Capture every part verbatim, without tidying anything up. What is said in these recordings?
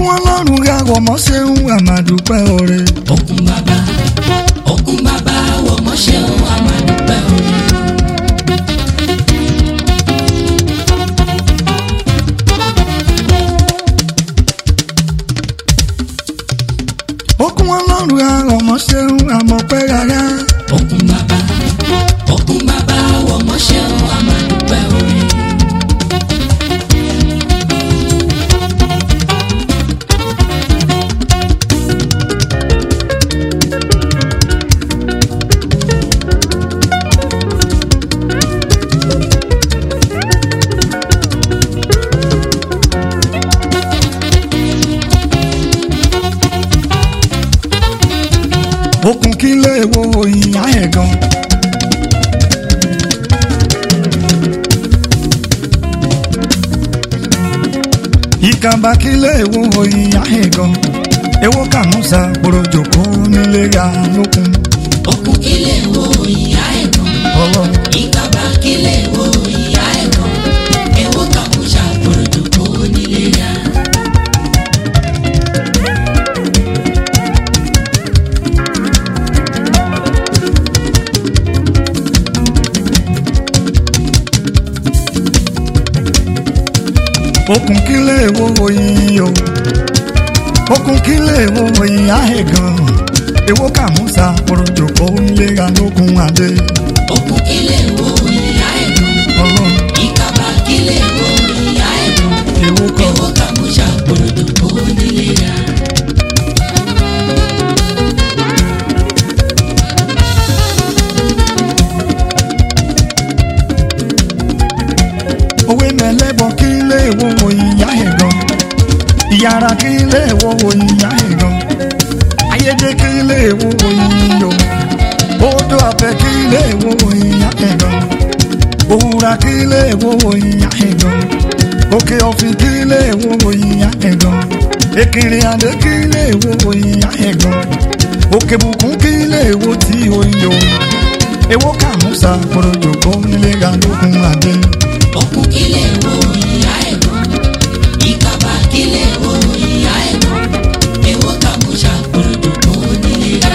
okun Ọlọ́run ga wọ̀mọ́ ṣeun àmàdúpẹ́ oore. Okun bàbá, okun bàbá wọ̀mọ́ ṣeun àmàdúpẹ́ oore. Okun Ọlọ́run ga wọ̀mọ́ ṣeun àmọ̀pẹ́ rárá. Okun bàbá, okun bàbá wọ̀mọ́ ṣeun àmàdúpẹ́ oore. Okun kí lè wo ìyá ẹ̀ gan. Ìkàmbá kí lè wo ìyá ẹ̀ gan. Èwo kàmúsà gbòròjòkó nílé ya lókun. Okun kí lè wo ìyá ẹ̀ gan. Ọlọ́run. Ìkàmbá kí lè wo ìyá ẹ̀ gan. Èwo kàmúsà gbòròjòkó nílé ya. Okun kí lè wo oyin o. Okun kí lè wo ìyá ẹ̀ gan. Èwo kàmúsà gbòròjòkó nílé ya lókun adé. Okun kí lè wo ìyá ẹ̀ gan. Ọlọ́run. Ìkàmbá kí lè wo ìyá ẹ̀ gan. Èwo kan. Èwo kàmúsà gbòròjòkó nílé ya. Òwe mẹ́lẹ́bọ̀ kí lè wo ìyá ẹ̀ gan. Ìyára kí lè wo ìyá ẹ̀ gan. Ayédè kí lè wo ìyó. Odò àfẹ́ kí lè wo ìyá ẹ̀ gan. Òwúrà kí lè wo ìyá ẹ̀ gan. Òkè ọ̀fìn kí lè wo ìyá ẹ̀ gan. Èkìrì àdé kí lè wo ìyá ẹ̀ gan. Òkè bùkún kí lè wo tí oyè. Èwo kàmúsà gbòròjòkó nílé ga lókun adé. Okun kí lè wo ìyá ẹ̀ gan. Ìkàmbá kí lè wo ìyá ẹ̀ gan. Èwo kàmúsà gbòròjòkó nílé ya.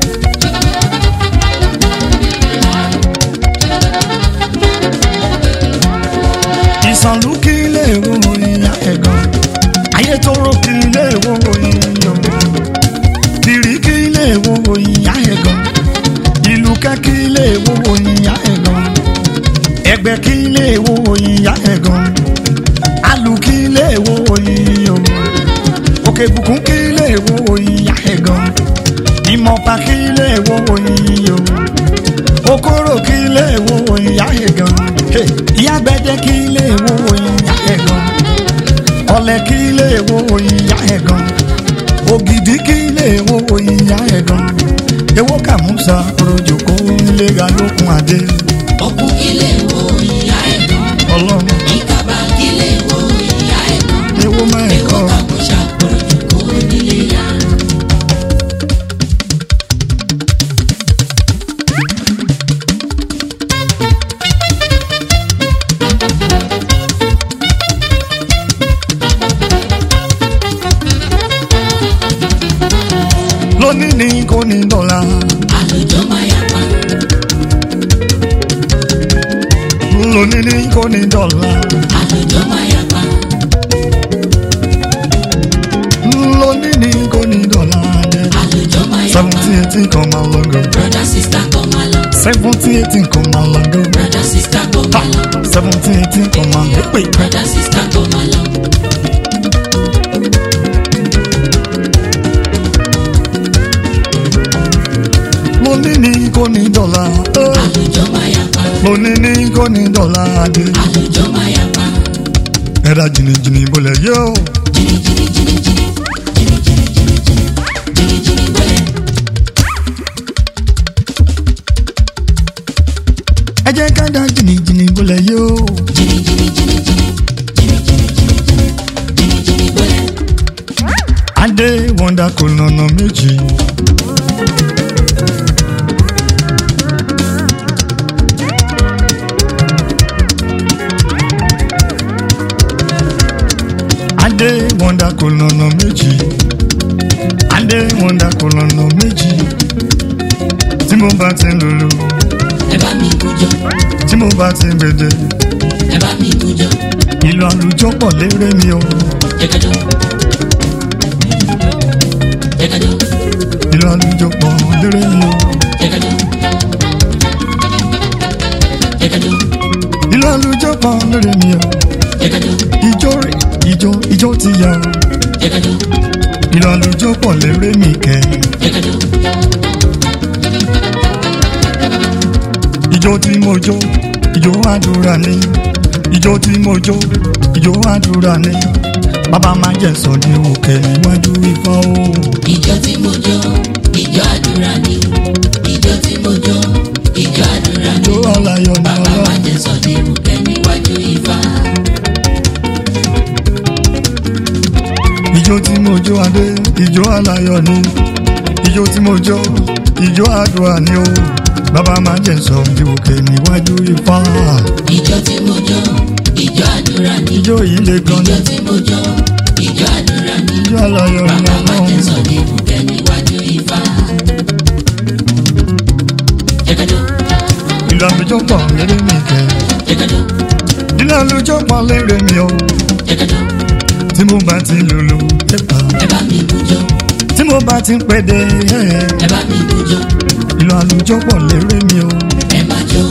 Ìsànlú kí lè wo ìyá ẹ̀ gan. Ayétóró kí lè wo ìyó. Kìrì kí lè wo ìyá ẹ̀ gan. Ìlúkẹ́ kí lè wo ìyá ẹ̀ gan. Ẹgbẹ́ kí lè wo ìyá ẹ̀ gan. Alù kí lè wo ìyó. Òkè bùkún kí lè wo ìyá ẹ̀ gan. Ìmọ̀pá kí lè wo ìyó. Okoro kí lè wo ìyá ẹ̀ gan. Hey, ìyá gbẹ̀dẹ̀ kí lè wo ìyá ẹ̀ gan. Ọ̀lẹ kí lè wo ìyá ẹ̀ gan. Ògìdì kí lè wo ìyá ẹ̀ gan. Èwo kàmúsà gbòròjòkó nílé ga lókun adé. Okun kí lè wo ìyá ẹ̀ gan. Ọlọ́run. Ìkàmbá kí lè wo ìyá ẹ̀ gan. Èwo Èwo mẹ́ẹ̀kọ́. kàmúsà gbòròjòkó nílé ya. Lónìí ni kò ní dọ̀la. Àlùjọ máa yá pa. Lónìí ni kò ní dọ̀la. Àlùjọ máa yá pa. Lónìí ni kò ní dọ̀la. Àlùjọ máa yá pa. Seventy eighteen come along. Brother sister come along. Seventy eighteen come along. Brother sister come along. Seventy eighteen come along. Brother sister come along. Lónìí ni kò ní dọ̀la. Àlùjọ máa yá pa. Lónìí ni kò ní dọ̀la adé. Àlùjọ máa yá pa. Ẹ̀dá jìnnìjìnnì bolẹ̀ yóò. Jìnnì jìnnì jìnnì jìnnì. Jìnnì jìnnì jìnnì jìnnì. Jìnnì jìnnì bọ́lẹ̀. Ẹ jẹ́ ká dá jìnnìjìnnì bolẹ̀ yóò. Jìnnì jìnnì jìnnì jìnnì. Jìnnì jìnnì jìnnì jìnnì. Jìnnì jìnnì bọ́lẹ̀. Adé wọ́ndà kò lọ́nà méjì. wọ́ndà kò lọ́nà méjì adé wọ́ndà kò lọ́nà méjì tí mo bá ti lòlò ẹ bá mi kújọ tí mo bá ti gbèdé ẹ bá mi kújọ ìlú àlùjọ pọ̀ lérè mi o jẹ́kájọ́ jẹ́kájọ́ ìlú àlùjọ pọ̀ lérè mi o jẹ́kájọ́ jẹ́kájọ́ ìlú àlùjọ pọ̀ lérè mi o jẹ́kájọ́ ìjó rè ìjó ìjó ti yá o jẹ́kájọ́ ìlú àlùjọ pọ̀ lérè mi kẹ́ jẹ́kájọ́ ìjó tí mo jó ìjó àdúrà ni ìjó tí mo jó ìjó àdúrà ni bàbá máa jẹ sọ ní òkè níwájú Ifá o. ìjọ tí mo jó ìjọ àdúrà ni ìjọ tí mo jó ìjọ àdúrà ni ìjó aláyọ̀ ni bàbá ọlọ́run. máa jẹ sọ ní òkè níwájú Ifá. ìjó tí mo jó adé ìjó aláyọ̀ ni ìjó tí mo jó ìjó àdúrà ni o bàbá máa jẹ sọ ní òkè níwájú Ifá. ìjọ tí mo jó ìjọ àdúrà ni ìjó yìí le gan ni ìjọ tí mo jó ìjọ àdúrà ni ìjó aláyọ̀ ni bàbá máa jẹ ọlọ́run. sọ ní òkè níwájú Ifá. jẹ́kájọ́ ìlú àlùjọ pọ̀ lérè mi kẹ́ jẹ́kájọ́ ìlú àlùjọ pọ̀ lérè mi o jẹ́kájọ́ tí mo bá ti lòlò ẹ̀ka ẹ bá mi kújọ tí mo bá ti pèdè ẹ bá mi kújọ ìlú àlùjọ pọ̀ lérè mi o. ẹ máa jó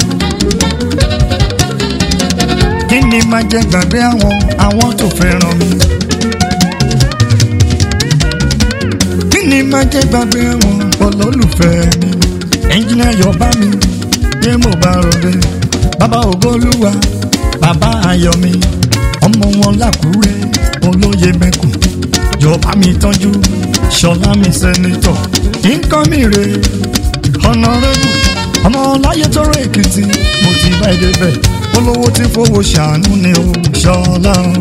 kí ni máa jẹ gbàgbé àwọn àwọn tó fẹ́ràn mi. kí ni máa jẹ gbàgbé àwọn olólùfẹ́ mi. ẹnjìnìá Yọ̀bá mi yé mo bá rọrẹ bàbá Ògolúwa bàbá ayọ̀ mi ọmọ wọn l'Àkúrẹ́ olóyè mẹ́kùn Yọ̀bá mi tọ́jú Ṣọlá mi sẹ́nitọ̀ nǹkan mi rè ọ̀nàrẹ́bù ọmọ láyé tọrọ Èkìtì mo ti bá ẹ débẹ̀ olówó tí fowó ṣàánú ni ó Ṣọlá o.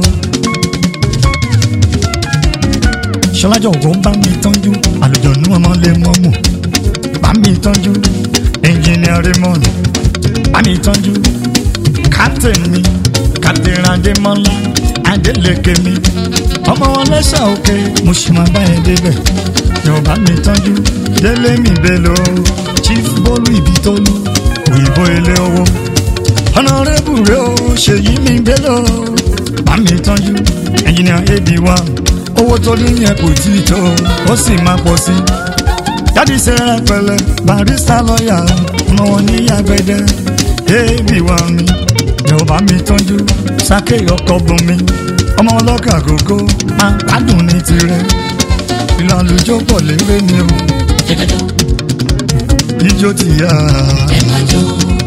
Ṣọlá jọ̀wọ́ bá mi tọ́jú àlùjọ̀nú ọmọ lè mọ́ mọ̀ bá mi tọ́jú ẹnjìnìá Raymond bá mi tọ́jú captain mi captain Adémọ́lá Adélékè mi ọmọ ọlẹ́ṣà òkè mo ṣì máa bá ẹ débẹ̀ Yọ̀bá mi tọ́jú Délé mi Bello Chief Bólú Ìbítólú òyìnbó ilé owó ọ̀nàrẹ́bù rẹ̀ ó Ṣèyí mi Bello bá mi tọ́jú ẹnjìnìá eighty one owó tó ní yẹn kò tí ì tó ó sì máa pọ̀ sí jáde sẹ́rẹ̀ pẹ̀lẹ́ barista lọ́ọ̀yà ọmọ wọn ní Àgbẹ̀dẹ eighty one mi Yọ̀bá mi tọ́jú Sáké ọkọ̀ bùn mi ọmọ ọlọ́kà gógó máa gbádùn ní tirẹ̀ ìlú àlùjọ pọ̀ lérè mi o jẹ́kájọ́ ijó ti yá. ẹ máa jó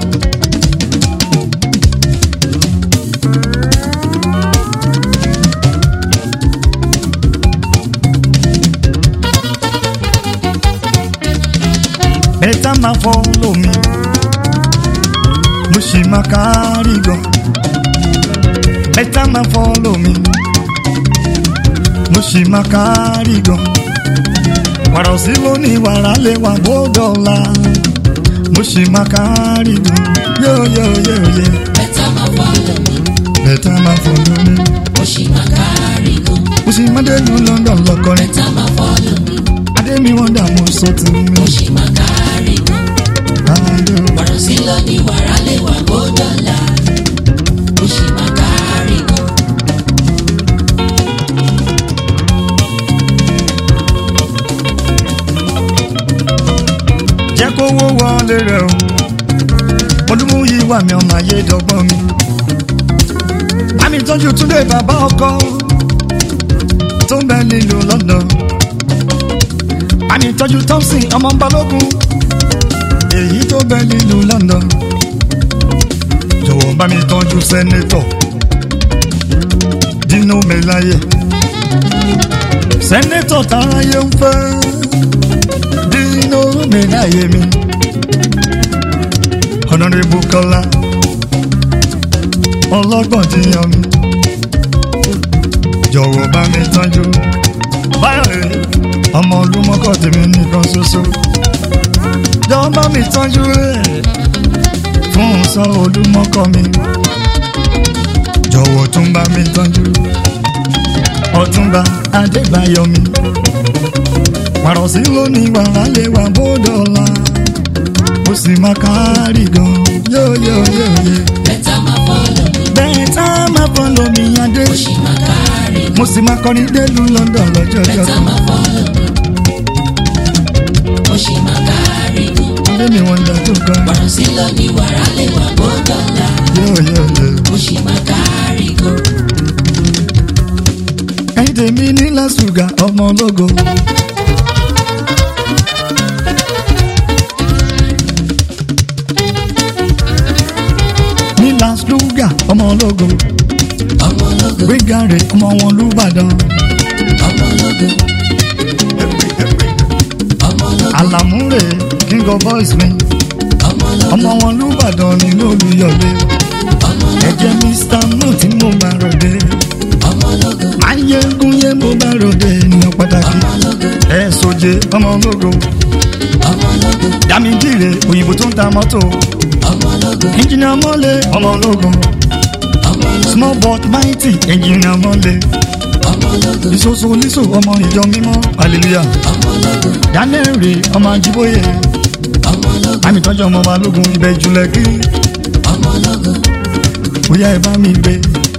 Bẹ́tà máa follow mi mo sì máa kárí gan. Bẹ́tà máa follow mi mo sì máa kárí gan. Wàrà sí lónìí wàrà lè wà bódọ́là mo sì máa kárí gan. Yóò yóò yóò yẹ. bẹ́tà máa follow mi Bẹ́tà máa follow mi ó sì máa kárí gan mo sì máa dé lu London lọ́kọrin. bẹ́tà máa follow mi Adé mi wọ́n dà mo sọ ti mi. ó sì máa kárí gan Adé o. wàrà sí lónìí wàrà lè wà bó dọ́là ó sì máa kárí gan. Jẹ́ kó wó wọlé rẹ̀ o olúmú yìí wà mí ọmọ ayé dọ́gbọ́n mi. Àmì ìtọ́jú Túndé bàbá ọkọ tó ń bẹ nílùú London. Àmì ìtọ́jú Thompson ọmọ Balógun èyí tó bẹ nílùú London. Jọ̀wọ́ bá mi tọ́jú sẹ́nétọ̀ Dino Melaye. Sẹ́nétọ̀ táráyé ń fẹ́ Dino Melaye mi. Honorable Kọ́lá ọlọ́gbọ̀n ti yan mi. Jọ̀wọ́ bá mi tọ́jú báyọ̀ ọmọ olúmọ́kọ̀ tèmi nìkan ṣoṣo. Jọ̀wọ́ bá mi tọ́jú rẹ̀ fún sọ olúmọ́kọ̀ mi. Jọ̀wọ́ tún bá mi tọ́jú Ọ̀túnba Adébáyọ̀mí wàrọ̀ sí lónìí wàrà lè wà bódọ́là ó sì máa kárí gan yóyóyóyé. Bẹ́tà máa fọ́lọ̀ mi. Bẹ́tà máa fọ́lọ̀ mi adé. Ó sì máa kárí gan. Mo sì máa kọrin délùú London lọ́jọ́jọ́. Bẹ́tà máa fọ́lọ̀ mi. Ó sì máa kárí gan. Ilé mi wọ́n dà tó gan. Wàrọ̀ sí lónìí wàrà lè wà bódọ́là Yóyóyó. ó sì máa kárí gan. Ẹyin tèmi ní lásùgà ọmọ ológo. Ní lásùgà ọmọ ológo. Ọmọ ológo. Gbégàrè ọmọ wọn lùbàdàn. Ọmọ ológo. Ọmọ ológo. Àlàmúrè king of boys mi. Ọmọ ológo. Ọmọ wọn lùbàdàn ní lólùyọ̀lé. Ọmọ ológo. Ẹ̀jẹ̀ mister No tí mo bá ròde. Ọmọ ológo. Ayégun yé mo bá ròde ènìyàn pàtàkì. Ọmọ ológo. Ẹ sòjé ọmọ ológo. Ọmọ ológo. Dámidìrè òyìnbó tó ń ta mọ́tò. Ọmọ ológo. Ẹnjìnà mọ́lẹ̀ ọmọ ológo. Ọmọ ológo. Small but mighty ẹnjìnà mọ́lẹ̀. Ọmọ ológo. Ìṣoṣo oníṣò ọmọ ìjọ mímọ́ hallelujah. Ọmọ ológo. Daniel rè ọmọ Ajíbóyè. Ọmọ ológo. Àmì tọ́jú ọmọ balógun ibẹ̀ jùlẹ̀ kí. Ọmọ ológo. Bóyá ẹ bá mi gbé.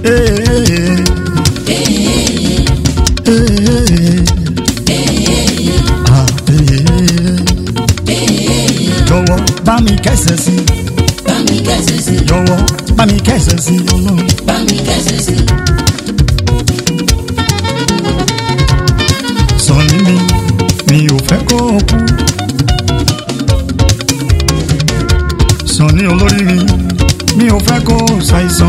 Jọ̀wọ́ bá mi kẹ́sẹ̀ sí. Bá mi kẹ́sẹ̀ sí. Jọ̀wọ́ bá mi kẹ́sẹ̀ sí ọlọ́run. Bá mi kẹ́sẹ̀ sí. Sọ̀ni mi mi ò fẹ́ kó o kú. Sọ̀ni olórí mi mi ò fẹ́ kó o ṣàìsàn.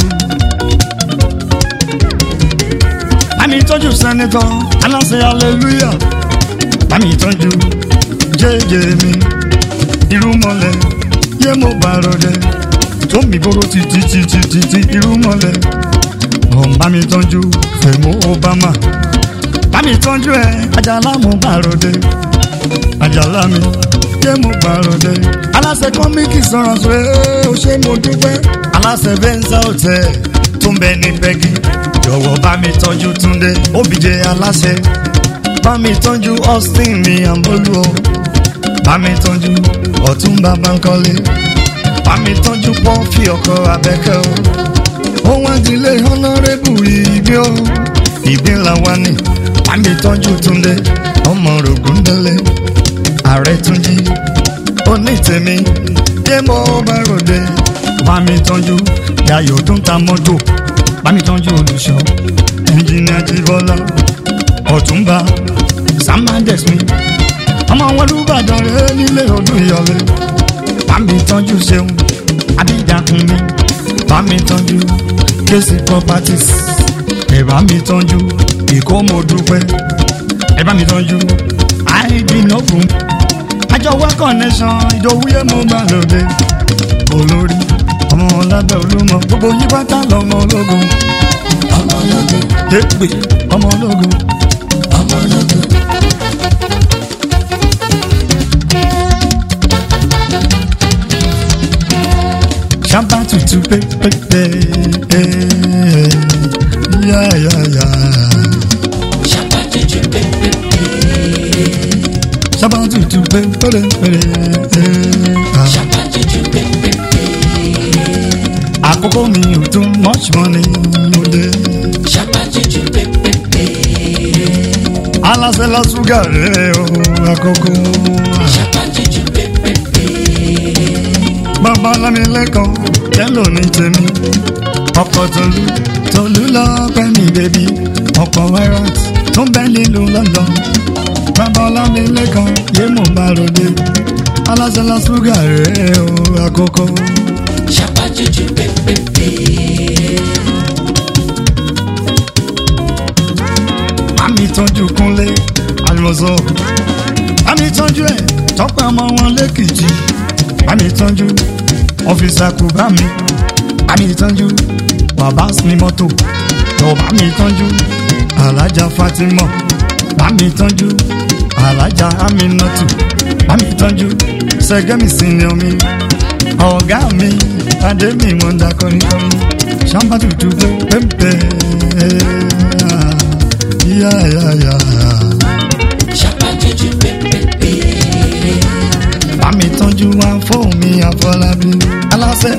Bámi tọ́jú sẹ́nitọ́ aláṣẹ hallelujah. Bámi tọ́jú jẹ́jẹ́ mi irú mọ́lẹ̀ yé mo bá rọ̀dẹ̀ tó mi bóró títí títí títí irú mọ́lẹ̀. Ọ̀n bámi tọ́jú Fẹ́mi Obama. Bámi tọ́jú ẹ Àjàlá mo bá rọ̀dẹ̀ Àjàlá mi yé mo bá rọ̀dẹ̀. Aláṣẹ kọ́míkì sọ̀rọ̀ sọ ẹ́ ó ṣe mo dúpẹ́. Aláṣẹ Venza Hotel tó ń bẹ ní Pẹ́gì. Jọ̀wọ́ bá mi tọ́jú Túndé Òbíjẹ aláṣẹ. Bá mi tọ́jú Austin mi àmọ́lú o. Bá mi tọ́jú Ọ̀túnba Bánkọ́lé. Bá mi tọ́jú Pọ́fì ọkọ Abẹ́kẹ́ o. Ohun àdílé honorable ìgbé o. Ìgbín làwọn ni. Bá mi tọ́jú Túndé ọmọ Rògúndélé. Ààrẹ Túnjí onítèmi yé mo bá ròde. Bá mi tọ́jú Dayọ̀ tó ń ta mọ́tò. Bá mi tọ́jú Olùṣọ́ ẹnjìnìà Jíbọ́lá. Ọ̀túnba Samades mi ọmọ wọn lùbàdàn rẹ nílé Olúyọ̀lé. Bá mi tọ́jú Ṣeun Abídàkùn mi. Bá mi tọ́jú Késì Properties. Ẹ bá mi tọ́jú Ìkómọdúpẹ́. Ẹ bá mi tọ́jú àìdínàfún. Àjọwọ́ connection Ìdòwúyé mo bá lòdì. Olórí ọmọ lábẹ́ Olúmọ gbogbo yí pátá lọ́mọ ológun. Ọmọ ológo. Èpè ọmọ ológun. Ọmọ ológo. Ṣábà tutù pépépé. Yáyáyá. Ṣàpá jújú pépépé. Ṣábà tutù pépépé. Ṣàpá jújú pépépé. Àkókò mi ò tó much money ó dé. Ṣàpá jújú pépépé. Aláṣẹ lásùgà rẹ̀ o àkókò. Ṣàpá jújú pépépé. Bàbá Lámilẹ́kan tẹ́lò ní tèmi. Ọkọ̀ Tolú Tolú lọ́pẹ́ mi bèbí. Ọkọ̀ Wẹ́rọ̀t tó ń bẹ nílùú London. Bàbá Lámilẹ́kan yé mo bá ròde. Aláṣẹ lásùgà rẹ̀ o àkókò. Ṣàpá jújú pépépé. Àmì tọ́jú Kúnlé Àlùmọ̀sọ́. Àmì tọ́jú ẹ̀ Tọ́pẹ́ ọmọ wọn lẹ́kìtì. Àmì tọ́jú ọ́fíìsà Kùbá mi. Àmì tọ́jú Wabas ní mọ́tò. Tọ́ba mi tọ́jú Alájà Fatima. Àmì tọ́jú Alájà Aminatu. Àmì tọ́jú Sẹ́gẹ́mì senior mi. Ọ̀gá mi Adémi wọn dá kọrin kọrin. Ṣámbá tutù pépé.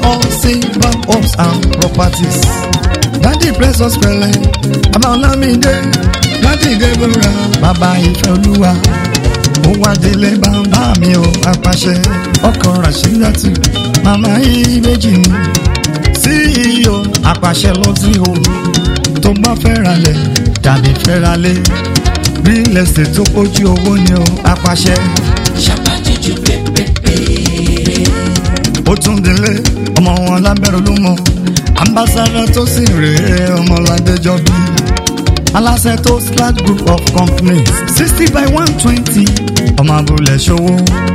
all silver homes and properties. Daddy bless us pẹ̀lẹ́, Bàbá Ọlámídé, Daddy Deborah, Bàbá Ìfẹ́olúwa. Ó wá délé bàbá mi ò apàṣẹ, ọkọ Rashidatu, Màmá Ìbejì mi. C E O apàṣẹ luxury home, tó bá fẹ́ ralẹ̀ tàbí fẹ́ ralẹ̀. Real estate tó pójú owó ni o apàṣẹ. Ṣàpàjújú pépépé. Ó tún délé ọmọ wọn lábẹ́rẹ́ ló mọ. Ambassador tó sì rèé Ọmọládéjọ́ bí. Aláṣẹ tó Slad group of companies sixty by one twenty. Ọmọ abúlé ṣòwò.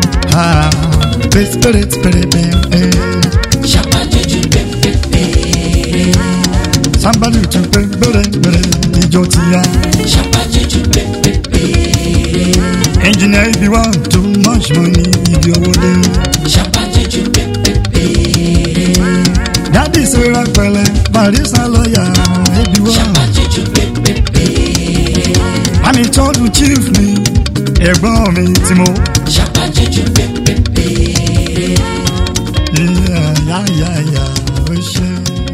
Pèrè pèrè pèrè. Ṣàpàjújú pépépé. Sábàlì tún pé pèrè pèrè ìjọ ti yá. Ṣàpàjújú pépépé. Engineer ibi wá too much money ibi owó dé. Ṣàpàjújú pépépé. Daddy Sarah pẹ̀lẹ́ Barrister lọ́yà ibi wá. Ṣàpàjújú pépépé. Mami tọ́jú chief mi ẹ̀gbọ́n mi tí mo. Ṣàpàjújú pépépé. Yíyá yá yá yá ó ṣe.